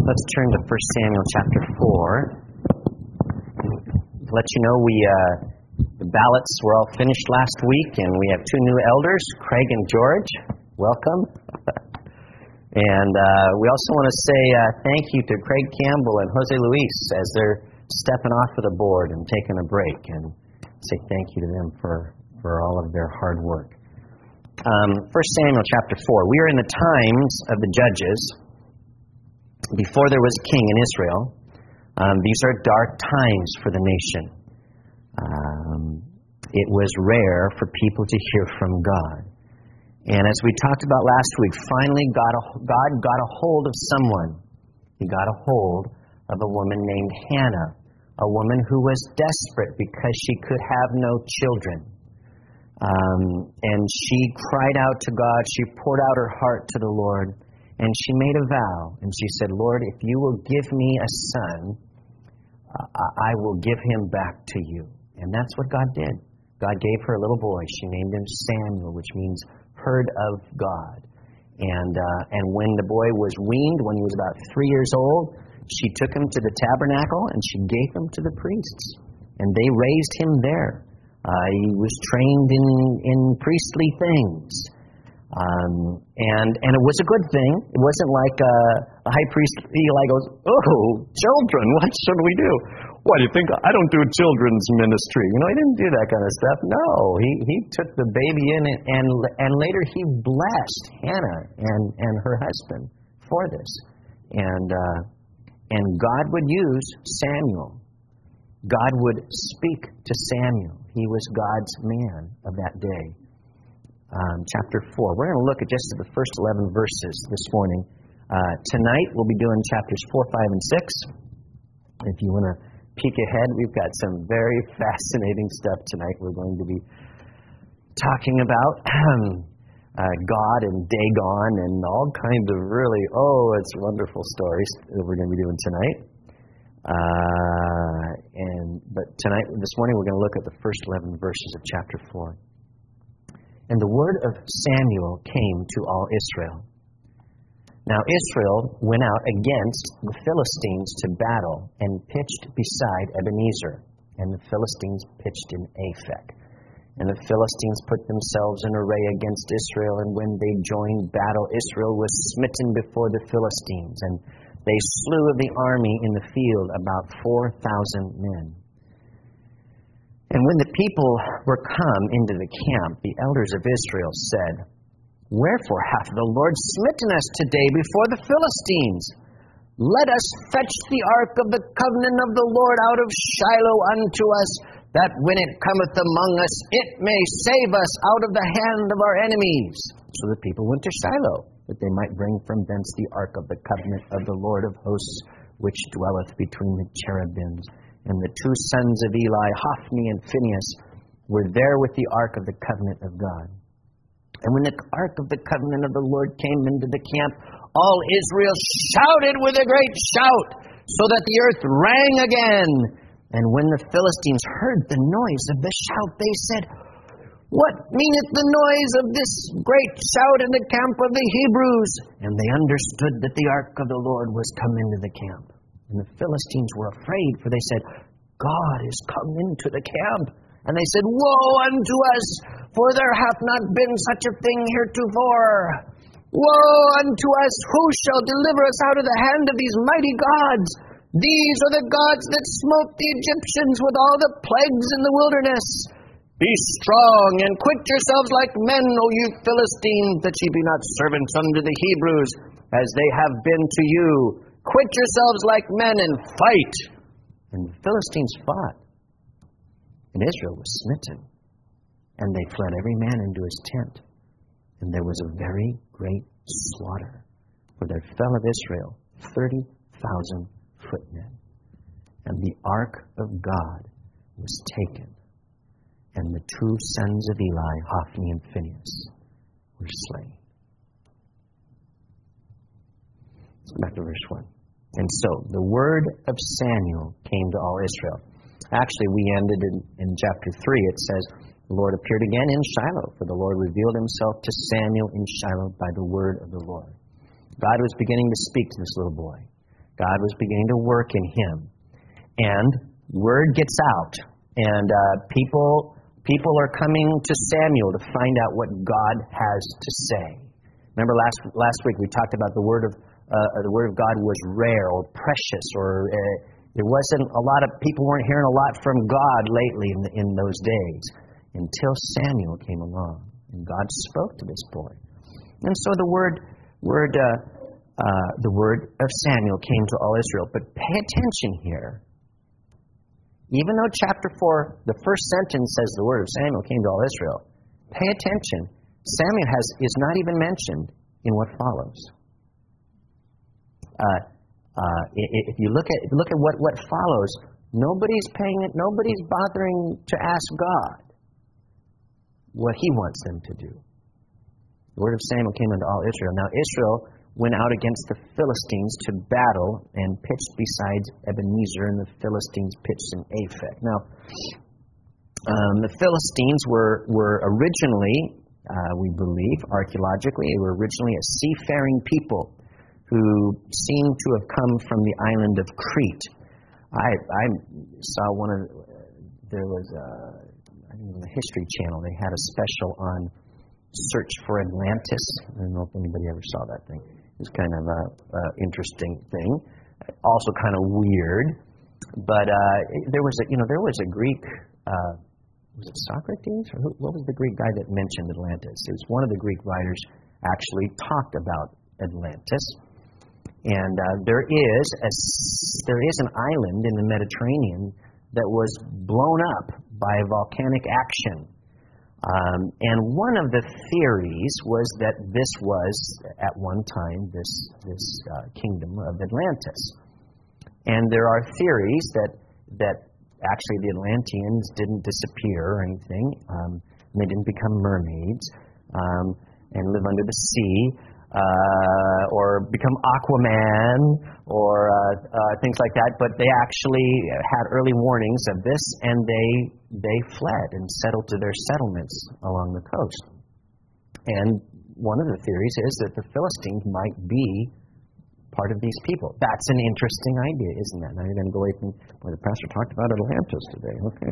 Let's turn to 1 Samuel chapter 4. To let you know, the ballots were all finished last week, and we have two new elders, Craig and George. Welcome. And we also want to say thank you to Craig Campbell and Jose Luis as they're stepping off of the board and taking a break, and say thank you to them for all of their hard work. 1 Samuel chapter 4. We are in the times of the judges. Before there was a king in Israel, these are dark times for the nation. It was rare for people to hear from God. And as we talked about last week, finally God got a hold of someone. He got a hold of a woman named Hannah, a woman who was desperate because she could have no children. And she cried out to God. She poured out her heart to the Lord. And she made a vow, and she said, Lord, if you will give me a son, I will give him back to you. And that's what God did. God gave her a little boy. She named him Samuel, which means heard of God. And when the boy was weaned, when he was about 3 years old, she took him to the tabernacle, and she gave him to the priests. And they raised him there. He was trained in priestly things. And it was a good thing. It wasn't like a high priest Eli goes, oh, children, what should we do? What do you think? I don't do children's ministry. You know, he didn't do that kind of stuff. No, he took the baby in and later he blessed Hannah and her husband for this. And God would use Samuel. God would speak to Samuel. He was God's man of that day. Chapter 4. We're going to look at just the first 11 verses this morning. Tonight we'll be doing chapters 4, 5, and 6. If you want to peek ahead, we've got some very fascinating stuff tonight we're going to be talking about. God and Dagon and all kinds of really, it's wonderful stories that we're going to be doing tonight. But this morning we're going to look at the first 11 verses of chapter 4. And the word of Samuel came to all Israel. Now Israel went out against the Philistines to battle and pitched beside Ebenezer, and the Philistines pitched in Aphek. And the Philistines put themselves in array against Israel, and when they joined battle, Israel was smitten before the Philistines, and they slew of the army in the field about 4,000 men. And when the people were come into the camp, the elders of Israel said, Wherefore hath the Lord smitten us today before the Philistines? Let us fetch the ark of the covenant of the Lord out of Shiloh unto us, that when it cometh among us, it may save us out of the hand of our enemies. So the people went to Shiloh, that they might bring from thence the ark of the covenant of the Lord of hosts, which dwelleth between the cherubims. And the two sons of Eli, Hophni and Phinehas, were there with the ark of the covenant of God. And when the ark of the covenant of the Lord came into the camp, all Israel shouted with a great shout, so that the earth rang again. And when the Philistines heard the noise of the shout, they said, What meaneth the noise of this great shout in the camp of the Hebrews? And they understood that the ark of the Lord was come into the camp. And the Philistines were afraid, for they said, God is come into the camp. And they said, Woe unto us, for there hath not been such a thing heretofore. Woe unto us, who shall deliver us out of the hand of these mighty gods? These are the gods that smote the Egyptians with all the plagues in the wilderness. Be strong and quit yourselves like men, O you Philistines, that ye be not servants unto the Hebrews, as they have been to you. Quit yourselves like men and fight. And the Philistines fought, and Israel was smitten, and they fled every man into his tent. And there was a very great slaughter, for there fell of Israel 30,000 footmen. And the ark of God was taken, and the two sons of Eli, Hophni and Phinehas, were slain. Let's go back to verse 1. And so, the word of Samuel came to all Israel. Actually, we ended in chapter 3. It says, The Lord appeared again in Shiloh, for the Lord revealed himself to Samuel in Shiloh by the word of the Lord. God was beginning to speak to this little boy. God was beginning to work in him. And word gets out. And people are coming to Samuel to find out what God has to say. Remember last week we talked about the word of God was rare or precious, or there wasn't a lot of people weren't hearing a lot from God lately in those days until Samuel came along and God spoke to this boy. And so the word of Samuel came to all Israel. But pay attention here. Even though chapter 4, the first sentence says the word of Samuel came to all Israel, pay attention. Samuel is not even mentioned in what follows. If you look at what follows, nobody's bothering to ask God what he wants them to do. The word of Samuel came unto all Israel. Now Israel went out against the Philistines to battle and pitched beside Ebenezer, and the Philistines pitched in Aphek. Now, the Philistines were originally, we believe, archaeologically, they were originally a seafaring people who seem to have come from the island of Crete. I saw there was I think on the History Channel, they had a special on Search for Atlantis. I don't know if anybody ever saw that thing. It was kind of an interesting thing, also kind of weird. But there was a Greek, was it Socrates? Or what was the Greek guy that mentioned Atlantis? It was one of the Greek writers actually talked about Atlantis. And there is an island in the Mediterranean that was blown up by volcanic action. And one of the theories was that this was, at one time, this kingdom of Atlantis. And there are theories that actually the Atlanteans didn't disappear or anything. They didn't become mermaids and live under the sea. Or become Aquaman, or things like that. But they actually had early warnings of this, and they fled and settled to their settlements along the coast. And one of the theories is that the Philistines might be part of these people. That's an interesting idea, isn't that? Now you're going to go away from, boy, the pastor talked about Atlantis today. Okay.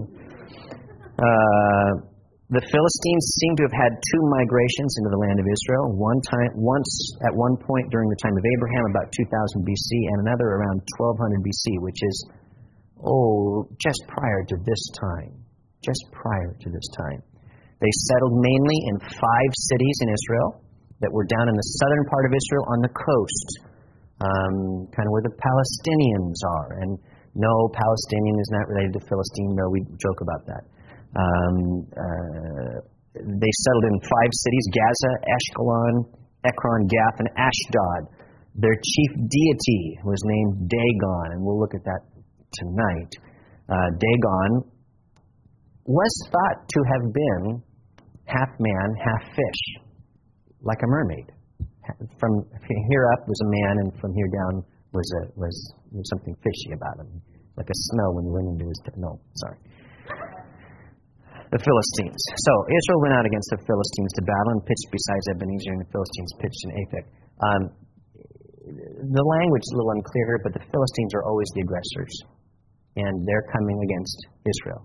The Philistines seem to have had two migrations into the land of Israel. Once at one point during the time of Abraham, about 2000 BC, and another around 1200 BC, which is, just prior to this time. Just prior to this time. They settled mainly in 5 cities in Israel that were down in the southern part of Israel on the coast, kind of where the Palestinians are. And no, Palestinian is not related to Philistine. No, we joke about that. They settled in 5 cities: Gaza, Ashkelon, Ekron, Gath, and Ashdod. Their chief deity was named Dagon, and we'll look at that tonight. Dagon was thought to have been half man, half fish, like a mermaid. From here up was a man, and from here down was something fishy about him, like a smell when you went into his. The Philistines. So Israel went out against the Philistines to battle and pitched beside Ebenezer, and the Philistines pitched in Aphek. The language is a little unclear, but the Philistines are always the aggressors, and they're coming against Israel.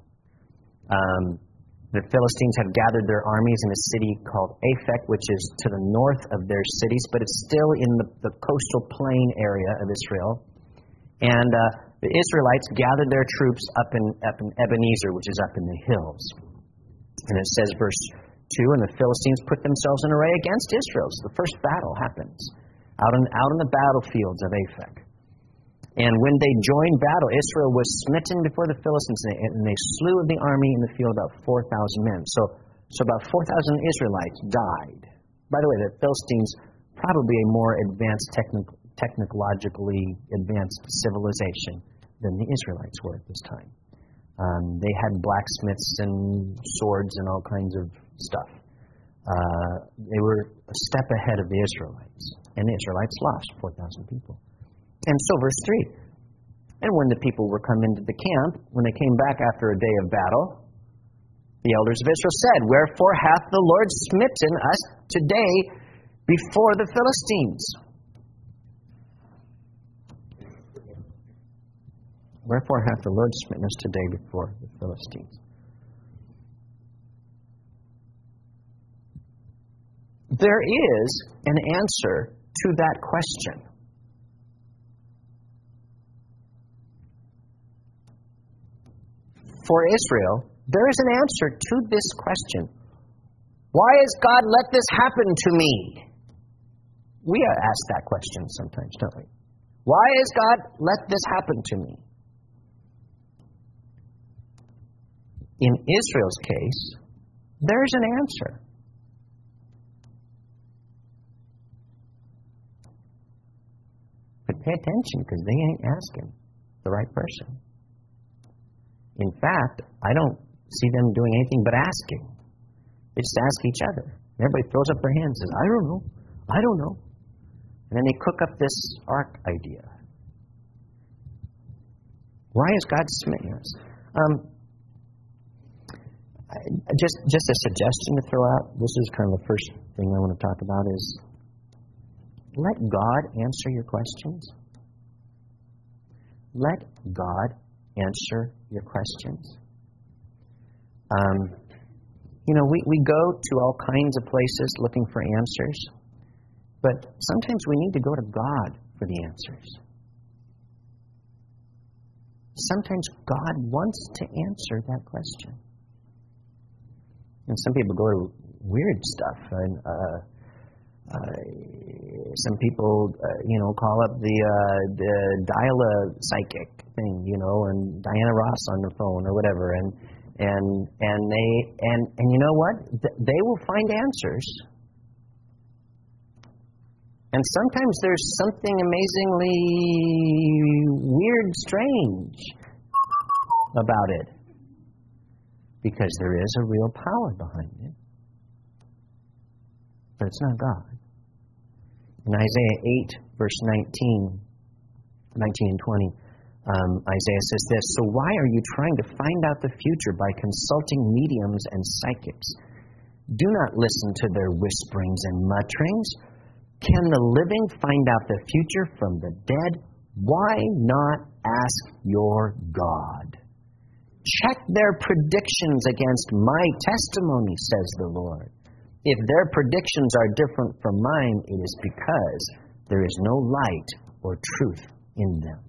The Philistines have gathered their armies in a city called Aphek, which is to the north of their cities, but it's still in the coastal plain area of Israel. And the Israelites gathered their troops up in Ebenezer, which is up in the hills. And it says, verse 2, and the Philistines put themselves in array against Israel. So the first battle happens out on the battlefields of Aphek. And when they joined battle, Israel was smitten before the Philistines, and they slew of the army in the field about 4,000 men. So about 4,000 Israelites died. By the way, the Philistines, probably a more advanced, technologically advanced civilization than the Israelites were at this time. They had blacksmiths and swords and all kinds of stuff. They were a step ahead of the Israelites. And the Israelites lost 4,000 people. And so verse 3. And when the people were come into the camp, when they came back after a day of battle, the elders of Israel said, Wherefore hath the Lord smitten us today before the Philistines? Wherefore hath the Lord smitten us today before the Philistines? There is an answer to that question. For Israel, there is an answer to this question. Why has God let this happen to me? We ask that question sometimes, don't we? Why has God let this happen to me? In Israel's case, there's an answer. But pay attention, because they ain't asking the right person. In fact, I don't see them doing anything but asking. They just ask each other. Everybody throws up their hands and says, I don't know. I don't know. And then they cook up this ark idea. Why has God smitten us? Just a suggestion to throw out. This is kind of the first thing I want to talk about is let God answer your questions. Let God answer your questions. We go to all kinds of places looking for answers, but sometimes we need to go to God for the answers. Sometimes God wants to answer that question. And some people go to weird stuff. And some people, call up the dial-a psychic thing, and Diana Ross on the phone or whatever, and you know what? They will find answers. And sometimes there's something amazingly weird, strange about it, because there is a real power behind it. But it's not God. In Isaiah 8, verse 19 and 20, Isaiah says this, So why are you trying to find out the future by consulting mediums and psychics? Do not listen to their whisperings and mutterings. Can the living find out the future from the dead? Why not ask your God? Check their predictions against my testimony, says the Lord. If their predictions are different from mine, it is because there is no light or truth in them.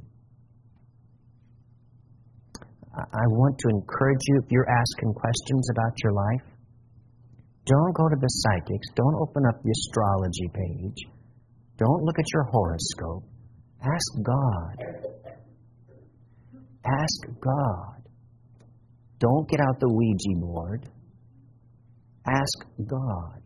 I want to encourage you, if you're asking questions about your life, don't go to the psychics. Don't open up the astrology page. Don't look at your horoscope. Ask God. Ask God. Don't get out the Ouija board. Ask God.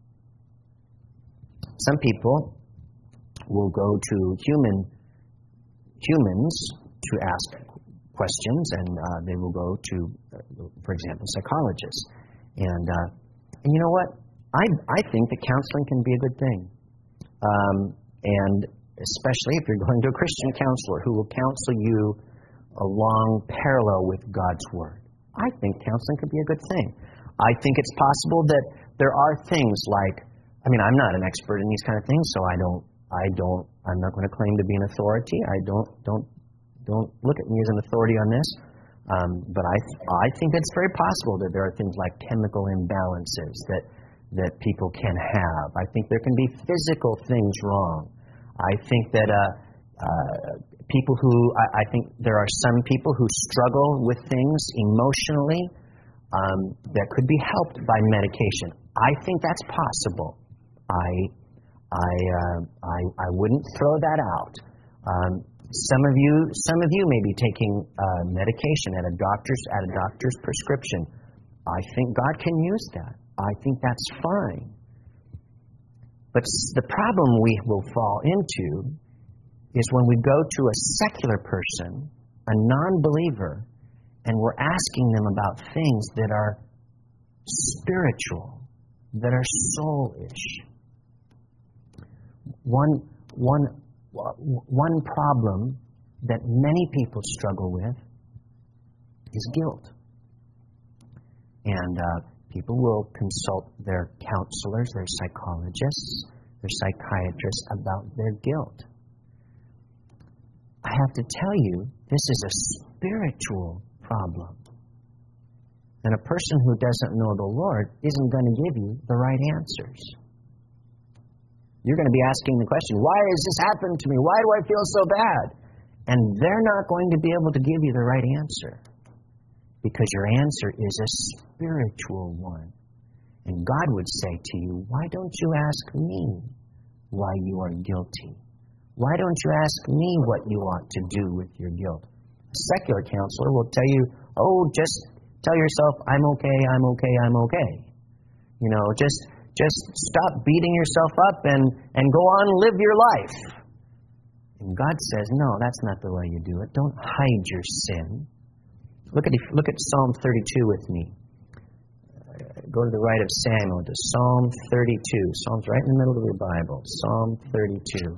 Some people will go to humans to ask questions, and they will go to, for example, psychologists. And you know what? I think that counseling can be a good thing. And especially if you're going to a Christian counselor who will counsel you along parallel with God's Word. I think counseling could be a good thing. I think it's possible that there are things like, I'm not an expert in these kind of things, so I'm not going to claim to be an authority. Don't look at me as an authority on this. But I think it's very possible that there are things like chemical imbalances that people can have. I think there can be physical things wrong. I think that I think there are some people who struggle with things emotionally that could be helped by medication. I think that's possible. I wouldn't throw that out. Some of you may be taking medication at a doctor's prescription. I think God can use that. I think that's fine. But the problem we will fall into is when we go to a secular person, a non-believer, and we're asking them about things that are spiritual, that are soulish. One problem that many people struggle with is guilt. And people will consult their counselors, their psychologists, their psychiatrists about their guilt. I have to tell you, this is a spiritual problem. And a person who doesn't know the Lord isn't going to give you the right answers. You're going to be asking the question, why has this happened to me? Why do I feel so bad? And they're not going to be able to give you the right answer. Because your answer is a spiritual one. And God would say to you, why don't you ask me why you are guilty? Why don't you ask me what you ought to do with your guilt? A secular counselor will tell you, oh, just tell yourself, I'm okay, I'm okay, I'm okay. You know, just stop beating yourself up and go on and live your life. And God says, no, that's not the way you do it. Don't hide your sin. Look at Psalm 32 with me. Go to the right of Samuel to Psalm 32. Psalm's right in the middle of your Bible. Psalm 32.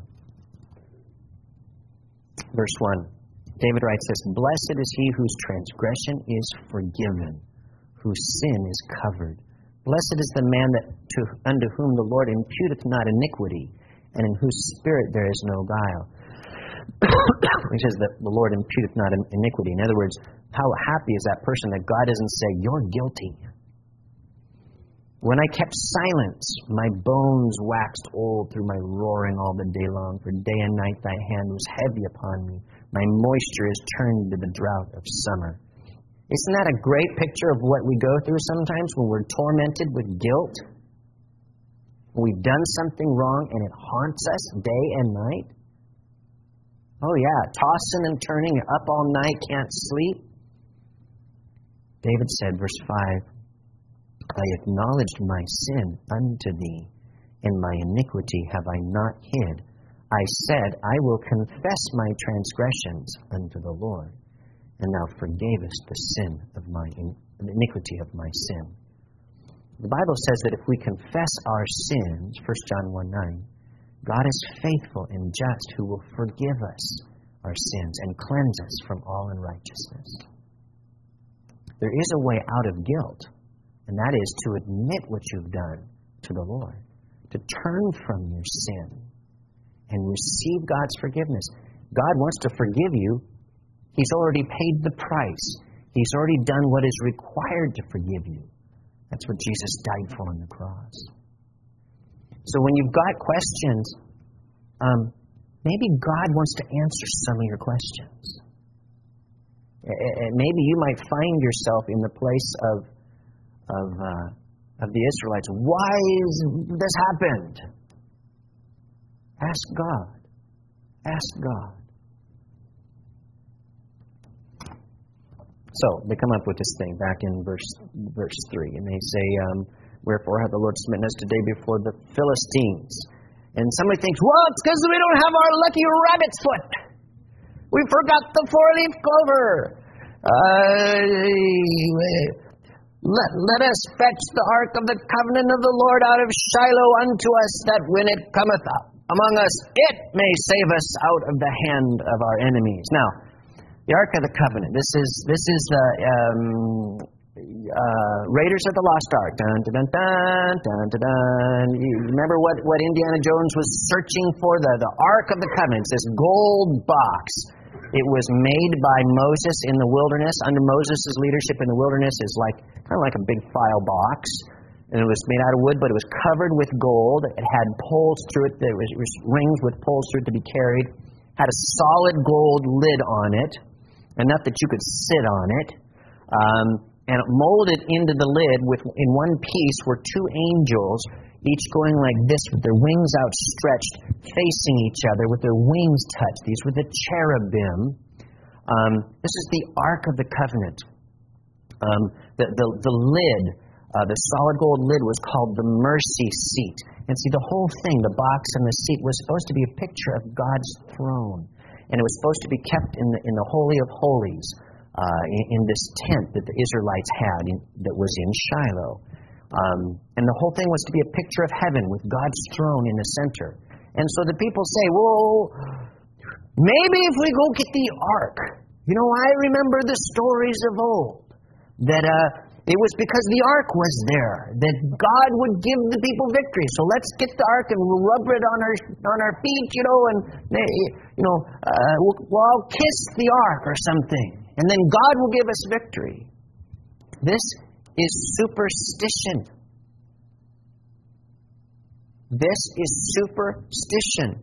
Verse 1. David writes this, blessed is he whose transgression is forgiven, whose sin is covered. Blessed is the man unto whom the Lord imputeth not iniquity, and in whose spirit there is no guile. He says that the Lord imputeth not iniquity. In other words, how happy is that person that God doesn't say, you're guilty. When I kept silence, my bones waxed old through my roaring all the day long. For day and night thy hand was heavy upon me. My moisture is turned to the drought of summer. Isn't that a great picture of what we go through sometimes when we're tormented with guilt? When we've done something wrong and it haunts us day and night? Oh yeah, tossing and turning, up all night, can't sleep. David said, verse 5, I acknowledged my sin unto thee, and my iniquity have I not hid. I said, I will confess my transgressions unto the Lord, and thou forgavest the iniquity of my sin. The Bible says that if we confess our sins, 1 John 1:9, God is faithful and just, who will forgive us our sins and cleanse us from all unrighteousness. There is a way out of guilt, and that is to admit what you've done to the Lord, to turn from your sin and receive God's forgiveness. God wants to forgive you. He's already paid the price. He's already done what is required to forgive you. That's what Jesus died for on the cross. So when you've got questions, maybe God wants to answer some of your questions. Maybe you might find yourself in the place of the Israelites. Why has this happened? Ask God. Ask God. So they come up with this thing back in verse 3, and they say, wherefore hath the Lord smitten us today before the Philistines? And somebody thinks, well, it's because we don't have our lucky rabbit's foot. We forgot the four-leaf clover. Let us fetch the ark of the covenant of the Lord out of Shiloh unto us, that when it cometh up among us, it may save us out of the hand of our enemies. Now, the Ark of the Covenant. This is the Raiders of the Lost Ark. Dun, dun, dun, dun, dun, dun. You remember what Indiana Jones was searching for? The Ark of the Covenant. It's this gold box. It was made by Moses in the wilderness. Under Moses' leadership in the wilderness is kind of like a big file box. And it was made out of wood, but it was covered with gold. It had poles through it. It was rings with poles through it to be carried. Had a solid gold lid on it, enough that you could sit on it. And molded into the lid in one piece were two angels, each going like this with their wings outstretched, facing each other with their wings touched. These were the cherubim. This is the Ark of the Covenant. The lid, the solid gold lid, was called the mercy seat. And see, the whole thing, the box and the seat, was supposed to be a picture of God's throne. And it was supposed to be kept in the Holy of Holies, in this tent that the Israelites had that was in Shiloh. And the whole thing was to be a picture of heaven with God's throne in the center. And so the people say, well, maybe if we go get the ark. You know, I remember the stories of old that It was because the ark was there that God would give the people victory. So let's get the ark and we'll rub it on our feet, and we'll all kiss the ark or something, and then God will give us victory. This is superstition. This is superstition.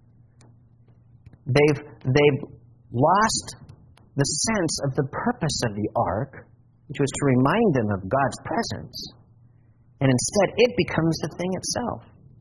They've lost the sense of the purpose of the ark, which was to remind them of God's presence. And instead, it becomes the thing itself.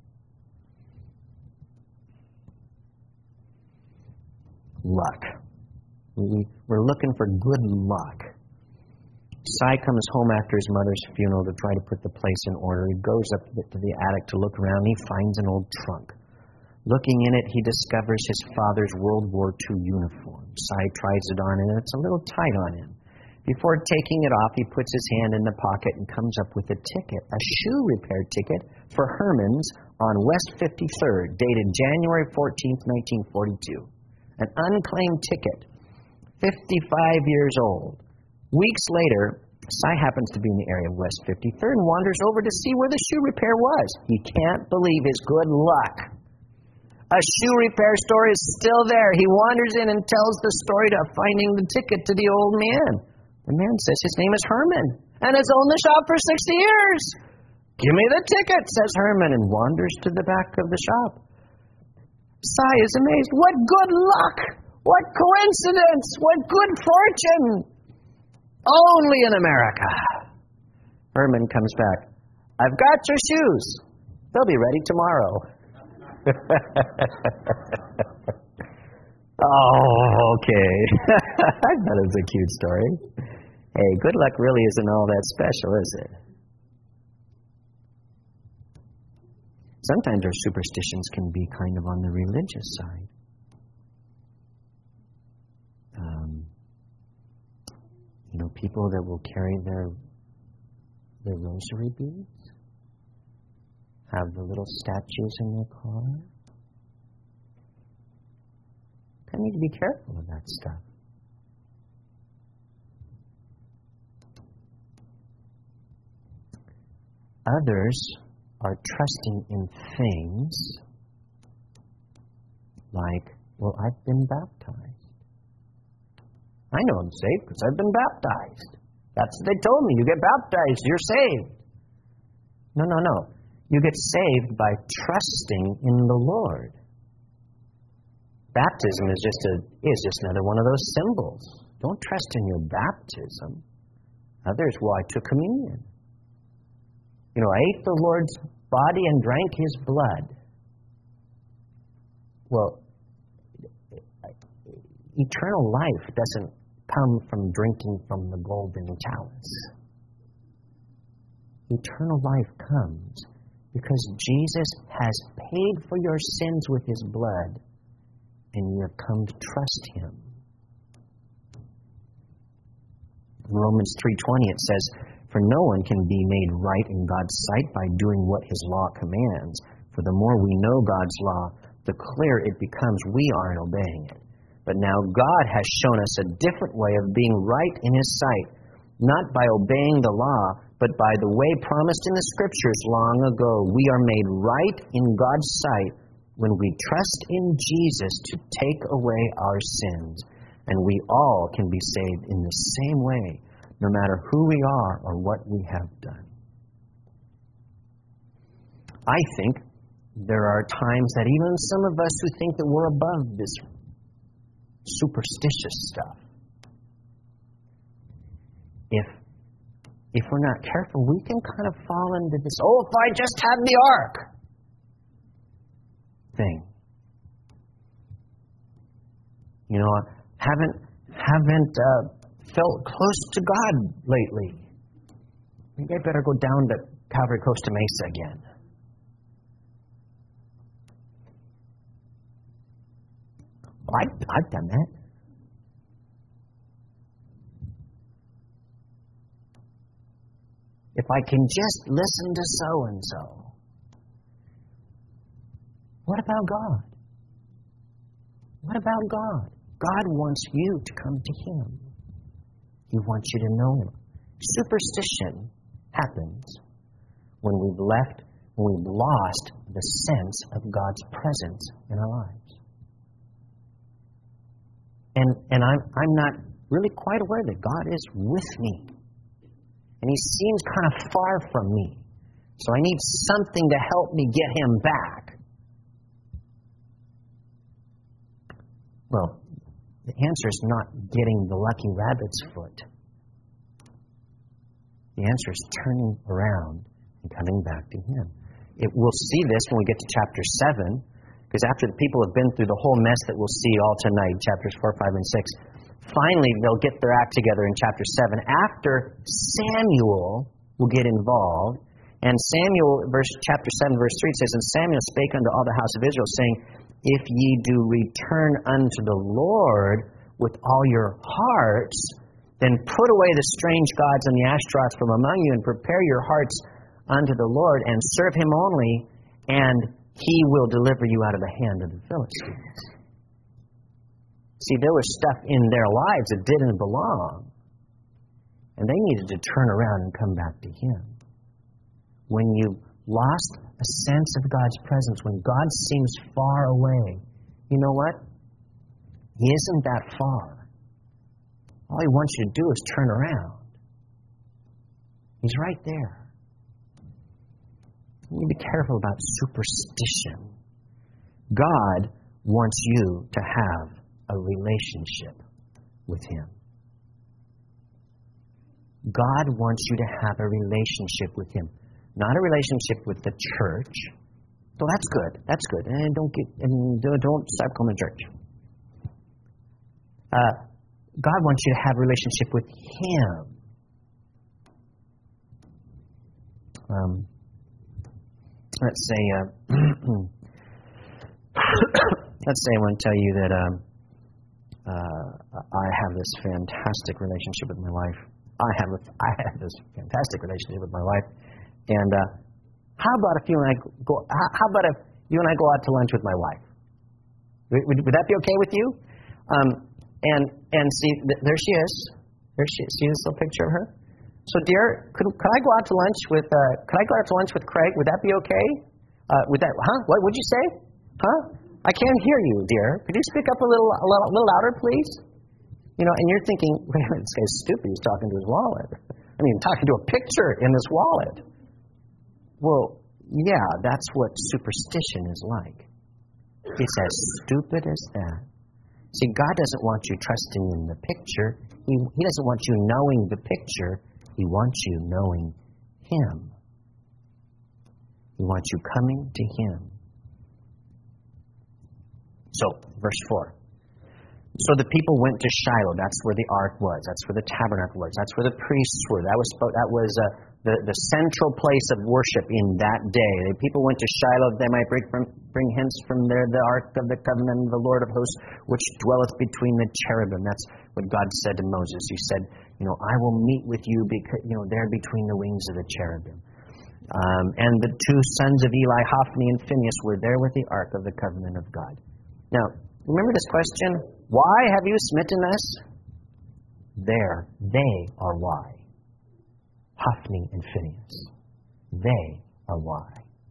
Luck. We're looking for good luck. Cy comes home after his mother's funeral to try to put the place in order. He goes up to the attic to look around. He finds an old trunk. Looking in it, he discovers his father's World War II uniform. Cy tries it on, and it's a little tight on him. Before taking it off, he puts his hand in the pocket and comes up with a ticket, a shoe repair ticket for Herman's on West 53rd, dated January 14th, 1942. An unclaimed ticket, 55 years old. Weeks later, Cy happens to be in the area of West 53rd and wanders over to see where the shoe repair was. He can't believe his good luck. A shoe repair store is still there. He wanders in and tells the story of finding the ticket to the old man. The man says his name is Herman and has owned the shop for 60 years. Give me the ticket, says Herman, and wanders to the back of the shop. Cy is amazed. What good luck! What coincidence! What good fortune! Only in America. Herman comes back. I've got your shoes. They'll be ready tomorrow. Oh, okay. I thought it was a cute story. Hey, good luck really isn't all that special, is it? Sometimes our superstitions can be kind of on the religious side. People that will carry their rosary beads, have the little statues in their car. I need to be careful of that stuff. Others are trusting in things like, well, I've been baptized. I know I'm saved because I've been baptized. That's what they told me. You get baptized, you're saved. No. You get saved by trusting in the Lord. Baptism is just another one of those symbols. Don't trust in your baptism. Others, well, I took communion. I ate the Lord's body and drank His blood. Well, eternal life doesn't come from drinking from the golden chalice. Eternal life comes because Jesus has paid for your sins with His blood, and you have come to trust Him. In Romans 3:20 it says, "For no one can be made right in God's sight by doing what His law commands. For the more we know God's law, the clearer it becomes we are in obeying it. But now God has shown us a different way of being right in His sight, not by obeying the law, but by the way promised in the Scriptures long ago. We are made right in God's sight when we trust in Jesus to take away our sins. And we all can be saved in the same way, no matter who we are or what we have done." I think there are times that even some of us who think that we're above this superstitious stuff, if we're not careful, we can kind of fall into this, if I just had the ark thing. Haven't felt close to God lately. Maybe I better go down to Calvary Costa Mesa again. I've done that. If I can just listen to so-and-so. What about God? What about God? God wants you to come to Him. He wants you to know Him. Superstition happens when we've lost the sense of God's presence in our lives. And I'm not really quite aware that God is with me. And He seems kind of far from me. So I need something to help me get Him back. Well, the answer is not getting the lucky rabbit's foot. The answer is turning around and coming back to Him. We'll see this when we get to chapter 7, because after the people have been through the whole mess that we'll see all tonight, chapters 4, 5, and 6, finally they'll get their act together in chapter 7 after Samuel will get involved. And Samuel, chapter 7, verse 3 says, "And Samuel spake unto all the house of Israel, saying, If ye do return unto the Lord with all your hearts, then put away the strange gods and the Ashtaroths from among you, and prepare your hearts unto the Lord, and serve Him only, and He will deliver you out of the hand of the Philistines." See, there was stuff in their lives that didn't belong, and they needed to turn around and come back to Him. When you lost a sense of God's presence, when God seems far away, you know what? He isn't that far. All He wants you to do is turn around. He's right there. You need to be careful about superstition. God wants you to have a relationship with Him. God wants you to have a relationship with Him. Not a relationship with the church. So that's good. That's good. And don't stop coming to church. God wants you to have a relationship with Him. Let's say I want to tell you that I have this fantastic relationship with my wife. I have this fantastic relationship with my wife. And how about if you and I go out to lunch with my wife? Would that be okay with you? And see, there she is. See this little picture of her? So, dear, could I go out to lunch with Craig? Would that be okay? What would you say? I can't hear you, dear. Could you speak up a little louder, please? You know, and you're thinking, wait a minute, this guy's stupid. He's talking to his wallet. I mean, talking to a picture in his wallet. Well, yeah, that's what superstition is like. It's as stupid as that. See, God doesn't want you trusting in the picture. He doesn't want you knowing the picture. He wants you knowing Him. He wants you coming to Him. So, verse 4. So the people went to Shiloh. That's where the ark was. That's where the tabernacle was. That's where the priests were. That was the central place of worship in that day. The people went to Shiloh that they might bring hence from there the ark of the covenant of the Lord of hosts, which dwelleth between the cherubim. That's what God said to Moses. He said, I will meet with you there between the wings of the cherubim. And the two sons of Eli, Hophni and Phinehas, were there with the ark of the covenant of God. Now, remember this question? Why have you smitten us? There, they are why. Hophni and Phinehas. They are why.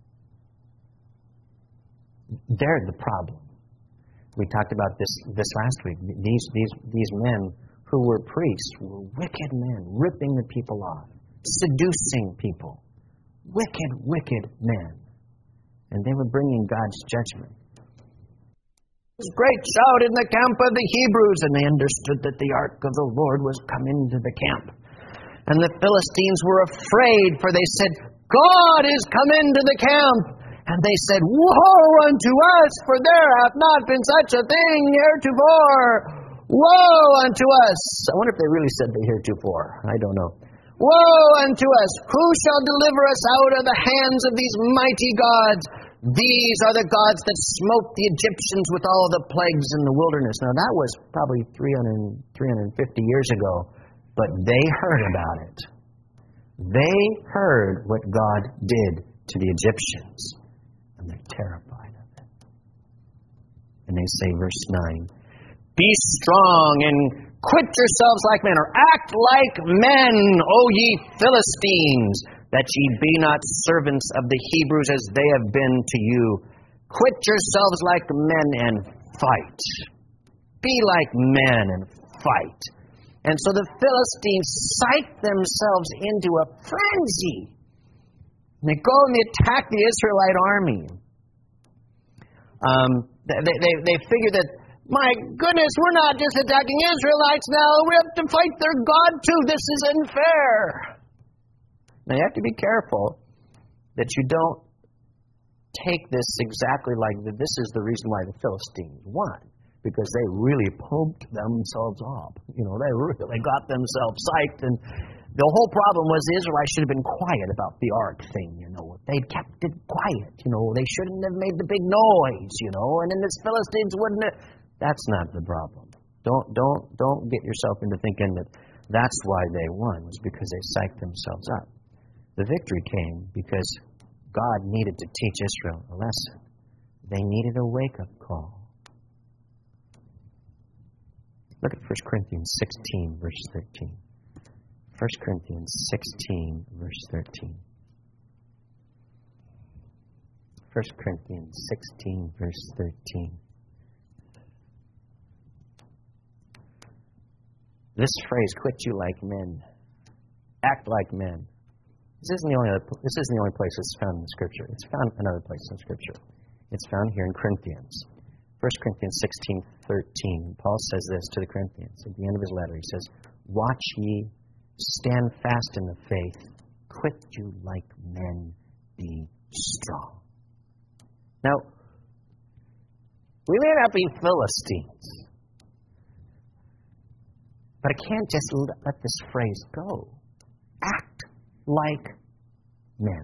They're the problem. We talked about this last week. These men who were priests were wicked men, ripping the people off, seducing people. Wicked men. And they were bringing God's judgment. There was great shout in the camp of the Hebrews, and they understood that the ark of the Lord was come into the camp. And the Philistines were afraid, for they said, God is come into the camp. And they said, Woe unto us, for there hath not been such a thing heretofore. Woe unto us. I wonder if they really said the heretofore. I don't know. Woe unto us. Who shall deliver us out of the hands of these mighty gods? These are the gods that smote the Egyptians with all the plagues in the wilderness. Now that was probably 350 years ago, but they heard about it. They heard what God did to the Egyptians, and they're terrified of it. And they say, verse 9, Be strong and Quit yourselves like men, or act like men, O ye Philistines, that ye be not servants of the Hebrews as they have been to you. Quit yourselves like men and fight. Be like men and fight. And so the Philistines psych themselves into a frenzy. They go and they attack the Israelite army. They figure that, my goodness, we're not just attacking Israelites now. We have to fight their God too. This is unfair. Now you have to be careful that you don't take this exactly like that this is the reason why the Philistines won. Because they really pumped themselves up. They really got themselves psyched. And the whole problem was the Israelites should have been quiet about the ark thing, If they'd kept it quiet, they shouldn't have made the big noise, And then the Philistines wouldn't have... That's not the problem. Don't get yourself into thinking that that's why they won, was because they psyched themselves up. The victory came because God needed to teach Israel a lesson. They needed a wake-up call. Look at 1 Corinthians 16, verse 13. 1 Corinthians 16, verse 13. 1 Corinthians 16, verse 13. This phrase, quit you like men, act like men. This isn't the only place it's found in the Scripture. It's found another place in Scripture. It's found here in Corinthians. 1 Corinthians 16:13. Paul says this to the Corinthians at the end of his letter. He says, "Watch ye, stand fast in the faith, quit you like men, be strong." Now, we may not be Philistines, but I can't just let this phrase go. Act like men.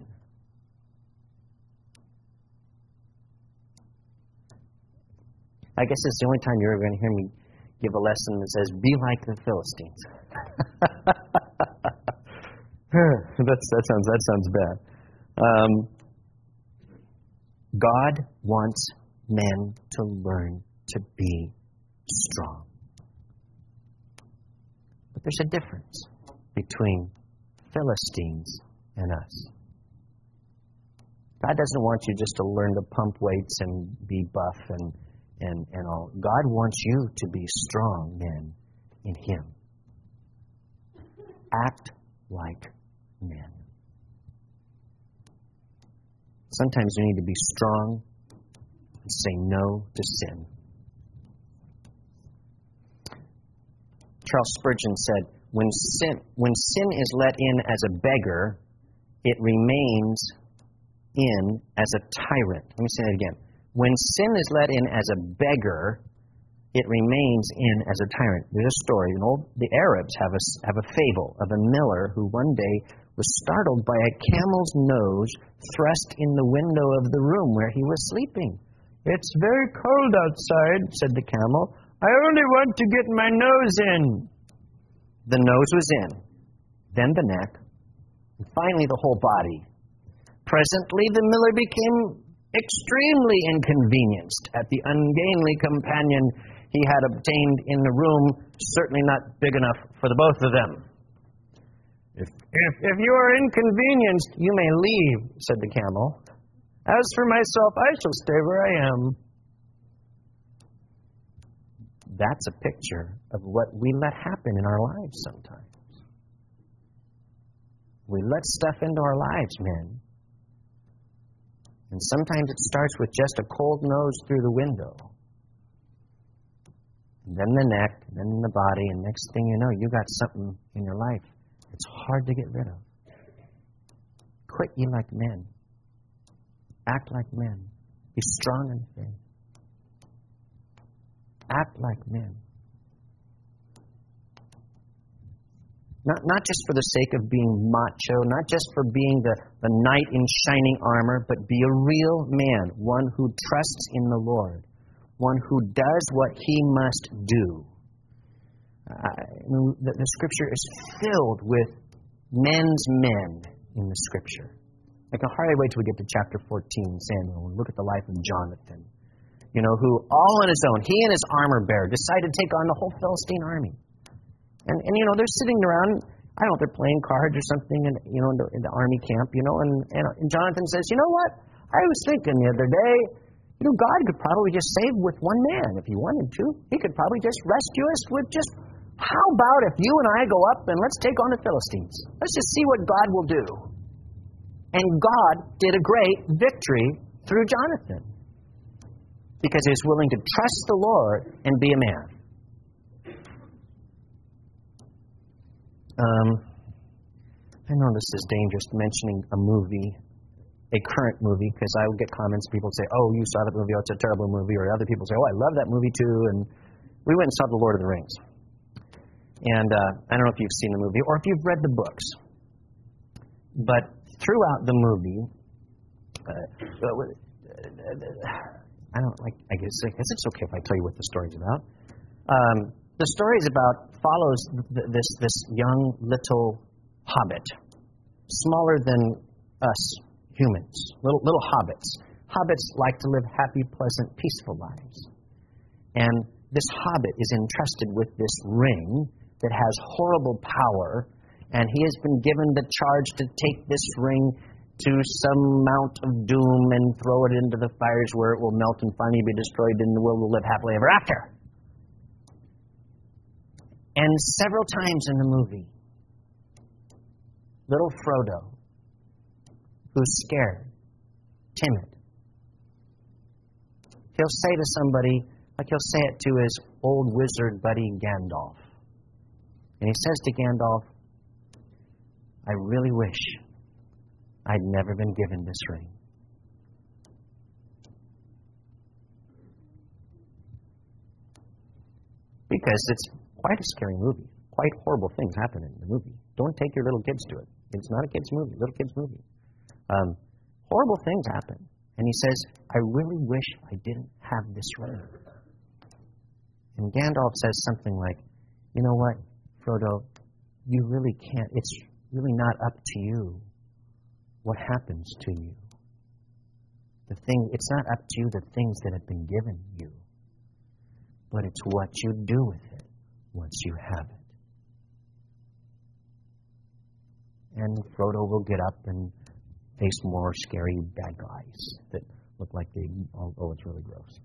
I guess it's the only time you're ever going to hear me give a lesson that says, be like the Philistines. That sounds bad. God wants men to learn to be strong. But there's a difference between Philistines and us. God doesn't want you just to learn to pump weights and be buff and all. God wants you to be strong men in Him. Act like men. Sometimes you need to be strong and say no to sin. Charles Spurgeon said, when sin is let in as a beggar, it remains in as a tyrant. Let me say that again. When sin is let in as a beggar, it remains in as a tyrant. There's a story. The Arabs have a fable of a miller who one day was startled by a camel's nose thrust in the window of the room where he was sleeping. "It's very cold outside," said the camel. "I only want to get my nose in." The nose was in, then the neck, and finally the whole body. Presently the miller became extremely inconvenienced at the ungainly companion he had obtained in the room, certainly not big enough for the both of them. If you are inconvenienced, you may leave," said the camel. "As for myself, I shall stay where I am." That's a picture of what we let happen in our lives sometimes. We let stuff into our lives, men. And sometimes it starts with just a cold nose through the window. And then the neck, and then the body, and next thing you know, you got something in your life it's hard to get rid of. Quit ye like men. Act like men. Be strong in faith. Act like men. Not just for the sake of being macho, not just for being the knight in shining armor, but be a real man, one who trusts in the Lord, one who does what he must do. The Scripture is filled with men's men in the Scripture. I can hardly wait till we get to chapter 14, Samuel, and look at the life of Jonathan, who all on his own, he and his armor bearer, decided to take on the whole Philistine army. And they're sitting around, I don't know, they're playing cards or something in the army camp, and Jonathan says, you know what? I was thinking the other day, God could probably just save with one man if he wanted to. He could probably just rescue us with just, how about if you and I go up and let's take on the Philistines? Let's just see what God will do. And God did a great victory through Jonathan because he was willing to trust the Lord and be a man. I know this is dangerous mentioning a movie, a current movie, because I would get comments, people say, oh, you saw that movie, oh, it's a terrible movie, or other people say, oh, I love that movie too, and we went and saw The Lord of the Rings. And I don't know if you've seen the movie, or if you've read the books, but throughout the movie, I guess it's okay if I tell you what the story's about. The story follows this young little hobbit, smaller than us humans, little hobbits. Hobbits like to live happy, pleasant, peaceful lives. And this hobbit is entrusted with this ring that has horrible power, and he has been given the charge to take this ring to some mount of doom and throw it into the fires where it will melt and finally be destroyed, and the world will live happily ever after. And several times in the movie, little Frodo, who's scared, timid, he'll say to somebody, like he'll say it to his old wizard buddy Gandalf. And he says to Gandalf, I really wish I'd never been given this ring. Because it's quite a scary movie. Quite horrible things happen in the movie. Don't take your little kids to it. It's not a kid's movie, little kid's movie. Horrible things happen. And he says, I really wish I didn't have this ring. And Gandalf says something like, you know what, Frodo, you really can't, it's really not up to you what happens to you. It's not up to you the things that have been given you, but it's what you do with it once you have it. And Frodo will get up and face more scary bad guys that look like it's really gross.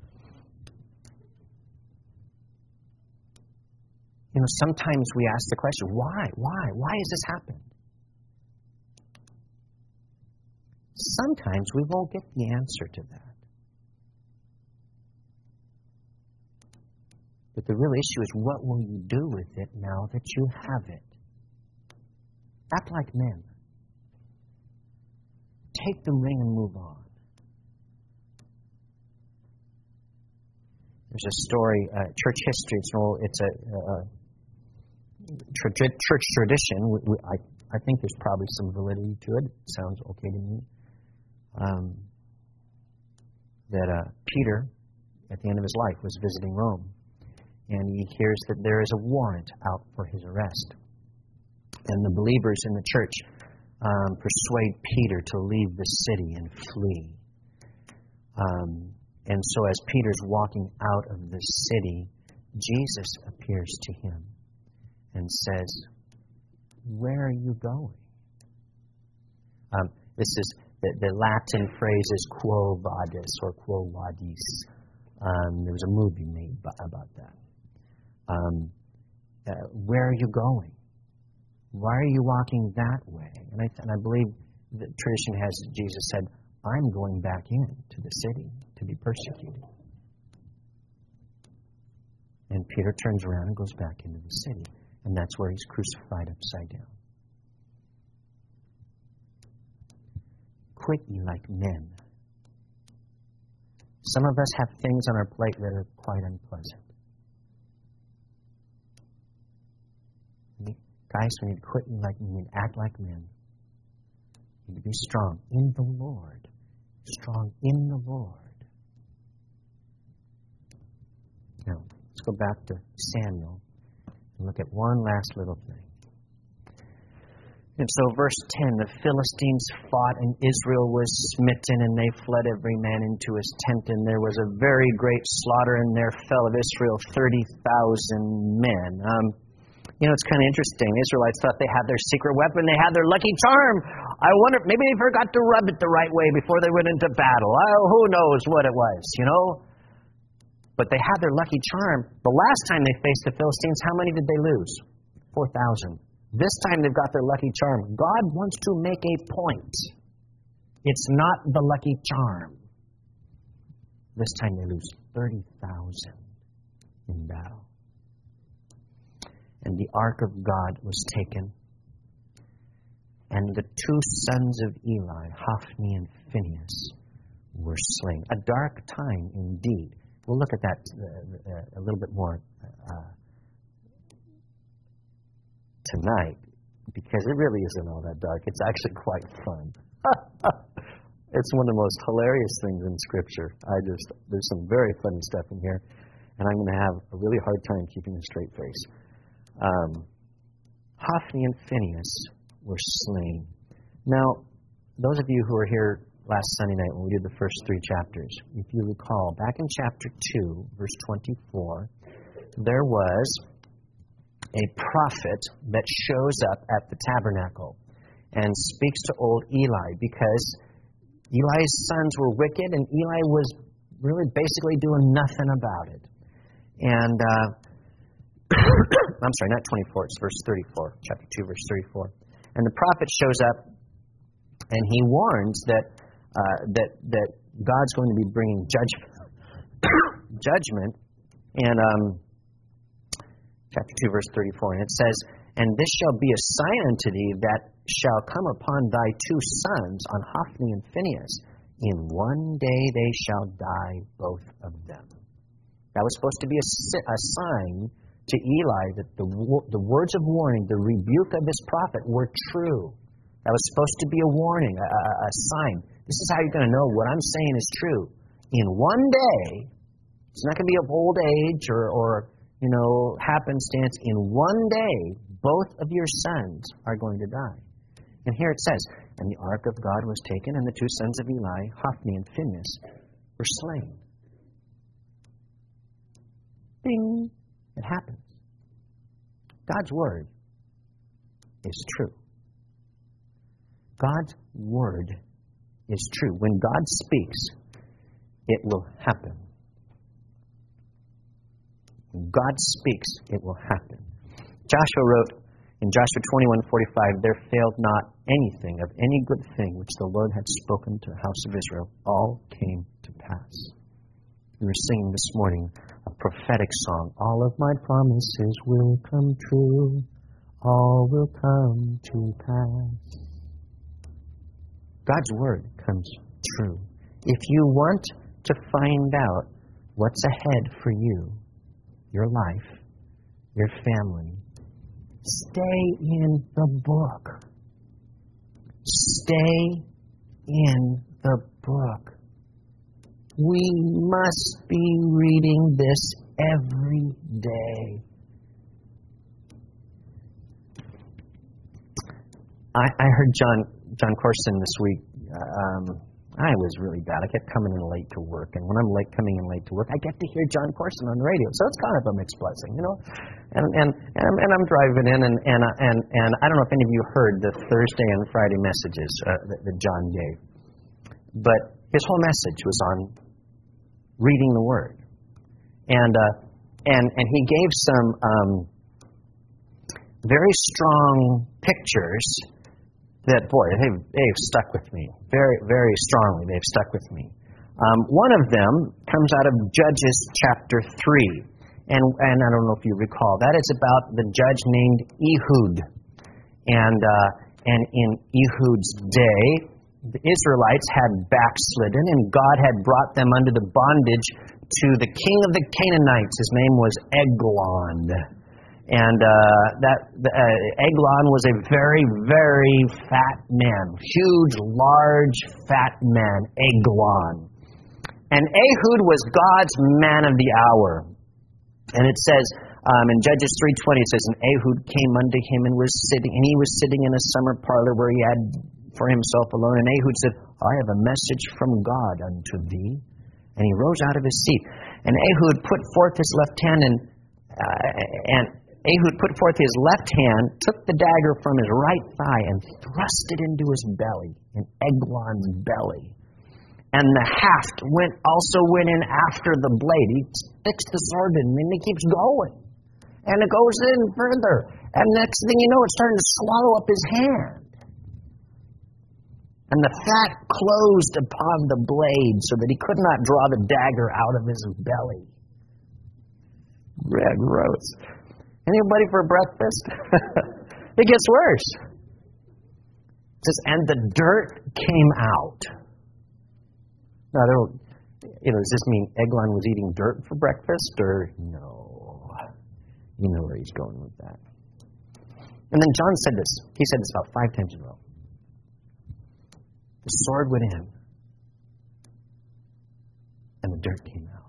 Sometimes we ask the question, why? Why has this happened? Sometimes we won't get the answer to that. But the real issue is, what will you do with it now that you have it? Act like men. Take the ring and move on. There's a story, church history. It's a church tradition. I think there's probably some validity to it. It sounds okay to me. That Peter, at the end of his life, was visiting Rome, and he hears that there is a warrant out for his arrest. And the believers in the church persuade Peter to leave the city and flee. And so as Peter's walking out of the city, Jesus appears to him and says, where are you going? This is the Latin phrase is quo vadis or quo vadis. There was a movie made about that. Where are you going? Why are you walking that way? And I believe the tradition has Jesus said, I'm going back into the city to be persecuted. And Peter turns around and goes back into the city. And that's where he's crucified upside down. Quit ye like men. Some of us have things on our plate that are quite unpleasant. Guys, we need to quit ye like men. We need to act like men. We need to be strong in the Lord. Strong in the Lord. Now, let's go back to Samuel and look at one last little thing. And so verse 10, the Philistines fought and Israel was smitten and they fled every man into his tent, and there was a very great slaughter, and there fell of Israel 30,000 men. You know, it's kind of interesting. Israelites thought they had their secret weapon. They had their lucky charm. I wonder, maybe they forgot to rub it the right way before they went into battle. Oh, who knows what it was, you know? But they had their lucky charm. The last time they faced the Philistines, how many did they lose? 4,000. This time they've got their lucky charm. God wants to make a point. It's not the lucky charm. This time they lose 30,000 in battle. And the ark of God was taken. And the two sons of Eli, Hophni and Phinehas, were slain. A dark time indeed. We'll look at that a little bit more tonight, because it really isn't all that dark. It's actually quite fun. It's one of the most hilarious things in Scripture. There's some very funny stuff in here, and I'm going to have a really hard time keeping a straight face. Hophni and Phinehas were slain. Now, those of you who were here last Sunday night when we did the first 3 chapters, if you recall, back in chapter 2, verse 24, there was a prophet that shows up at the tabernacle and speaks to old Eli, because Eli's sons were wicked and Eli was really basically doing nothing about it. And I'm sorry, not 24, it's verse 34, chapter 2, verse 34. And the prophet shows up and he warns that God's going to be bringing judgment. And chapter 2, verse 34, and it says, "And this shall be a sign unto thee that shall come upon thy 2 sons, on Hophni and Phinehas. In one day they shall die, both of them." That was supposed to be a sign to Eli that the words of warning, the rebuke of this prophet were true. That was supposed to be a warning, a sign. This is how you're going to know what I'm saying is true. In one day, it's not going to be of old age or happenstance. In one day, both of your sons are going to die. And here it says, "And the ark of God was taken, and the 2 sons of Eli, Hophni and Phinehas, were slain." Bing! It happens. God's Word is true. God's Word is true. When God speaks, it will happen. When God speaks, it will happen. Joshua wrote in Joshua 21:45, "There failed not anything of any good thing which the Lord had spoken to the house of Israel. All came to pass." We were singing this morning a prophetic song. "All of my promises will come true. All will come to pass." God's Word comes true. If you want to find out what's ahead for you, your life, your family, stay in the book. Stay in the book. We must be reading this every day. I heard John Corson this week. I was really bad. I kept coming in late to work, and when I'm coming in late to work, I get to hear John Corson on the radio. So it's kind of a mixed blessing, you know. And I'm driving in, and I don't know if any of you heard the Thursday and Friday messages that John gave, but his whole message was on reading the Word, and he gave some very strong pictures that, boy, they've stuck with me. Very, very strongly, they've stuck with me. One of them comes out of Judges chapter 3. And I don't know if you recall, that is about the judge named Ehud. And in Ehud's day, the Israelites had backslidden, and God had brought them under the bondage to the king of the Canaanites. His name was Eglon. And Eglon was a very, very fat man. Huge, large, fat man, Eglon. And Ehud was God's man of the hour. And it says, in Judges 3:20, it says, "And Ehud came unto him and he was sitting in a summer parlor where he had for himself alone. And Ehud said, I have a message from God unto thee. And he rose out of his seat. And Ehud put forth his left hand and Ehud put forth his left hand, took the dagger from his right thigh, and thrust it into his belly, in Eglon's belly. And the haft also went in after the blade. He sticks the sword in, and he keeps going. And it goes in further. And next thing you know, it's starting to swallow up his hand. And the fat closed upon the blade so that he could not draw the dagger out of his belly. Red rose. Anybody for breakfast? It gets worse. It says, and the dirt came out. Now, does this mean Eglon was eating dirt for breakfast? Or no? You know where he's going with that. And then John said this. He said this about 5 times in a row. The sword went in, and the dirt came out.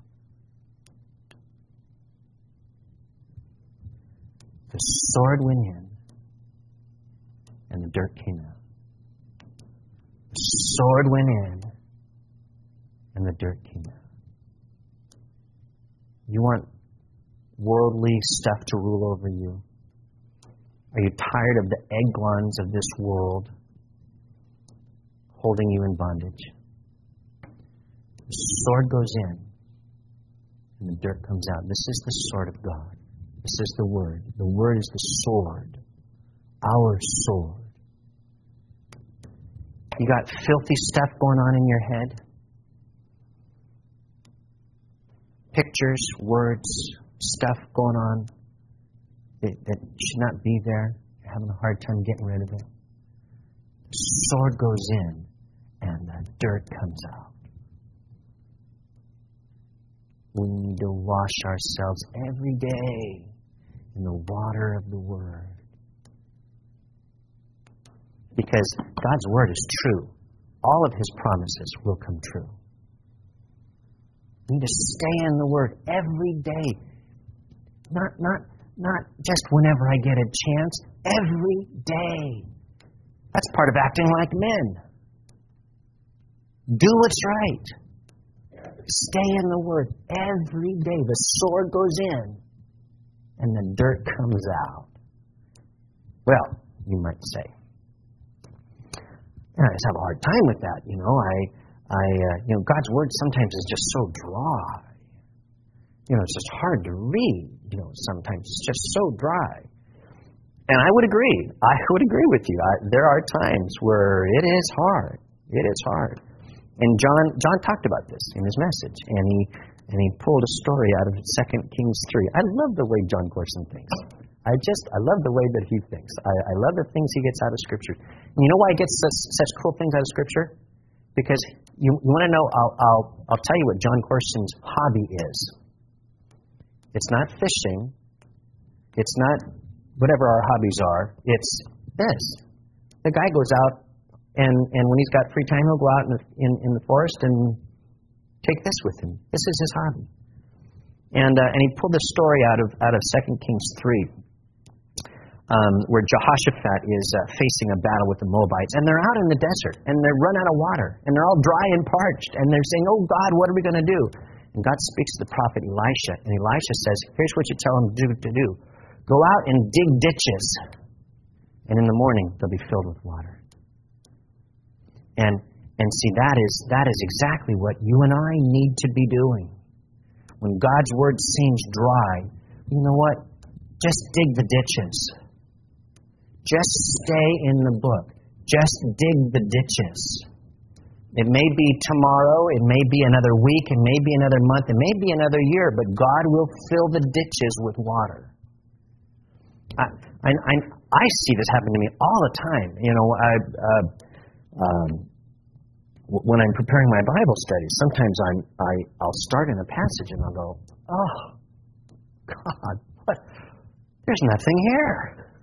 The sword went in, and the dirt came out. The sword went in, and the dirt came out. You want worldly stuff to rule over you? Are you tired of the Eglons of this world holding you in bondage? The sword goes in, and the dirt comes out. This is the sword of God. This is the Word. The Word is the sword. Our sword. You got filthy stuff going on in your head? Pictures, words, stuff going on that should not be there. You're having a hard time getting rid of it. The sword goes in, and the dirt comes out. We need to wash ourselves every day in the water of the Word. Because God's Word is true. All of His promises will come true. We need to stay in the Word every day. Not just whenever I get a chance. Every day. That's part of acting like men. Do what's right. Stay in the Word every day. The sword goes in, and the dirt comes out. Well, you might say, I just have a hard time with that. God's Word sometimes is just so dry. It's just hard to read. Sometimes it's just so dry. And I would agree. I would agree with you. There are times where it is hard. It is hard. And John talked about this in his message, and he pulled a story out of 2 Kings 3. I love the way John Corson thinks. I love the way that he thinks. I love the things he gets out of Scripture. And you know why he gets such cool things out of Scripture? Because you want to know, I'll tell you what John Corson's hobby is. It's not fishing. It's not whatever our hobbies are. It's this. The guy goes out, and when he's got free time, he'll go out in the forest and take this with him. This is his hobby. And he pulled this story out of 2 Kings 3, where Jehoshaphat is facing a battle with the Moabites, and they're out in the desert, and they're run out of water, and they're all dry and parched, and they're saying, "Oh God, what are we going to do?" And God speaks to the prophet Elisha, and Elisha says, "Here's what you tell him to do. Go out and dig ditches, and in the morning they'll be filled with water." And see, that is exactly what you and I need to be doing. When God's Word seems dry, you know what? Just dig the ditches. Just stay in the book. Just dig the ditches. It may be tomorrow, it may be another week, it may be another month, it may be another year, but God will fill the ditches with water. I see this happen to me all the time. When I'm preparing my Bible studies, sometimes I'll start in a passage and I'll go, "Oh, God, what? There's nothing here."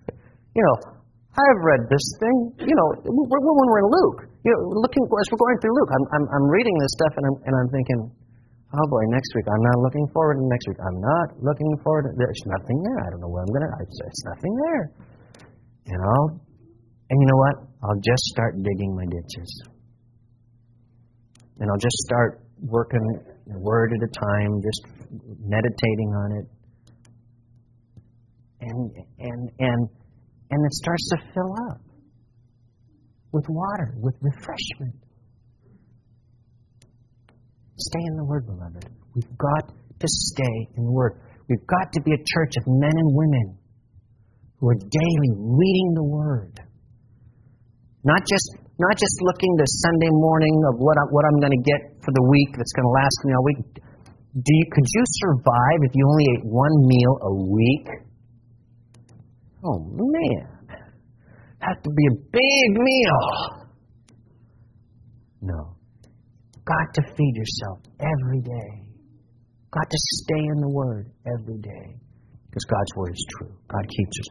I've read this thing. When we're in Luke, looking as we're going through Luke, I'm reading this stuff and I'm thinking, "Oh boy, next week I'm not looking forward to next week. I'm not looking forward to." There's nothing there. I don't know where I'm gonna. It's nothing there. And you know what? I'll just start digging my ditches. And I'll just start working a word at a time, just meditating on it. and it starts to fill up with water, with refreshment. Stay in the Word, beloved. We've got to stay in the Word. We've got to be a church of men and women who are daily reading the Word. Not just looking to Sunday morning of what I'm going to get for the week that's going to last me all week. Could you survive if you only ate one meal a week? Oh, man. Have to be a big meal. No. Got to feed yourself every day. Got to stay in the Word every day. Because God's Word is true. God keeps us.